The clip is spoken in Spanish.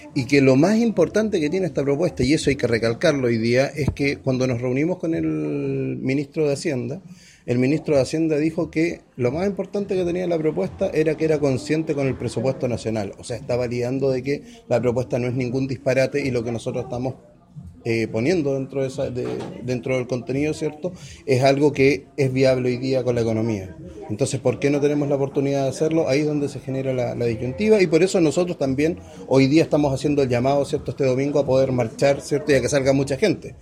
Y que lo más importante que tiene esta propuesta, y eso hay que recalcarlo hoy día, es que cuando nos reunimos con el ministro de Hacienda, el ministro de Hacienda dijo que lo más importante que tenía la propuesta era que era consciente con el presupuesto nacional. O sea, está validando de que la propuesta no es ningún disparate y lo que nosotros estamos poniendo dentro del contenido, ¿cierto? Es algo que es viable hoy día con la economía. Entonces, ¿por qué no tenemos la oportunidad de hacerlo? Ahí es donde se genera la disyuntiva y por eso nosotros también hoy día estamos haciendo el llamado, ¿cierto? Este domingo a poder marchar, ¿cierto? Y a que salga mucha gente.